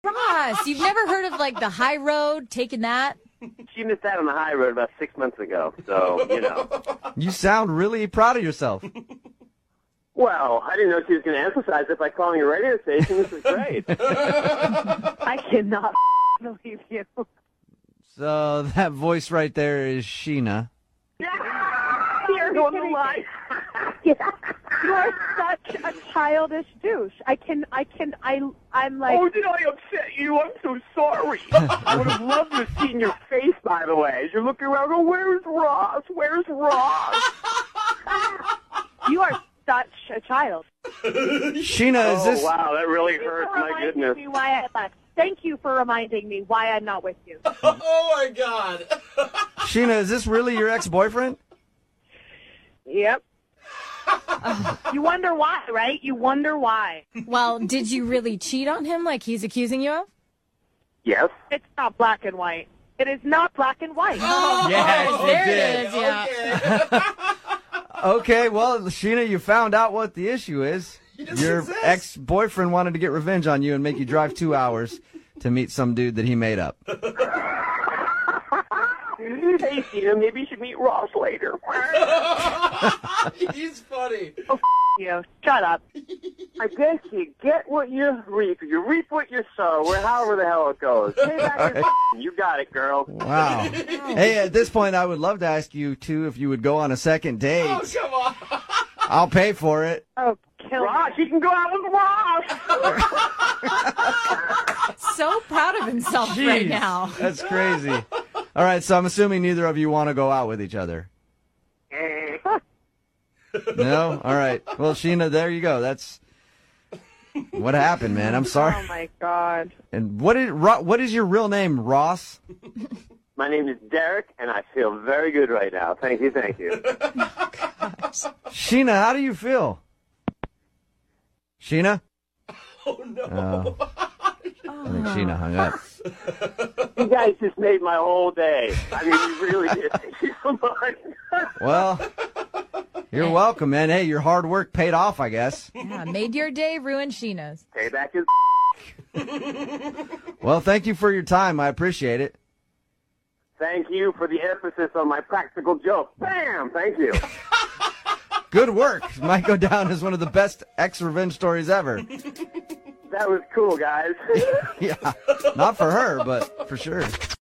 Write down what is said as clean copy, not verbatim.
Ross, you've never heard of, like, the high road, taking that? She missed out on the high road about 6 months ago, so, you know. You sound really proud of yourself. Well, I didn't know she was going to emphasize it by calling a radio station. This is great. I cannot believe you. So that voice right there is Sheena. You're on the line. You are such a childish douche. I'm like... Oh, did I upset you? I'm so sorry. I would have loved to have seen your face, by the way, as you're looking around going, where's Ross? Where's Ross? You are such a child. Sheena, is this... Oh, wow, that really hurts. My goodness. Me why I left. Thank you for reminding me why I'm not with you. Oh, my God. Sheena, is this really your ex-boyfriend? Yep. You wonder why, right? You wonder why. Well, did you really cheat on him like he's accusing you of? Yes. It's not black and white. It is not black and white. Oh, Yes, you there did. it is, yeah. Okay, well, Sheena, you found out what the issue is. Your ex-boyfriend wanted to get revenge on you and make you drive 2 hours to meet some dude that he made up. Hey, Tina, maybe you should meet Ross later. He's funny. Oh, you. Shut up. I guess you get what you reap. You reap what you sow, or however the hell it goes. Payback is you got it, girl. Wow. Hey, at this point, I would love to ask you, too, if you would go on a second date. Oh, come on. I'll pay for it. Oh, kill Ross, me. you can go out with Ross. So proud of himself right now. That's crazy. All right, so I'm assuming neither of you want to go out with each other. No? All right. Well, Sheena, there you go. That's what happened, man. I'm sorry. Oh, my God. And what is your real name, Ross? My name is Derek, and I feel very good right now. Thank you, thank you. Sheena, how do you feel? Sheena? Oh, no. I think Sheena hung up. You guys just made my whole day. I mean, you really did. Thank you so much. Well, you're welcome, man. Hey, your hard work paid off, I guess. Yeah, made your day, ruined Sheena's. Payback is Well, thank you for your time. I appreciate it. Thank you for the emphasis on my practical joke. Bam! Thank you. Good work. Might go down as one of the best ex-revenge stories ever. That was cool, guys. Yeah, not for her, but for sure.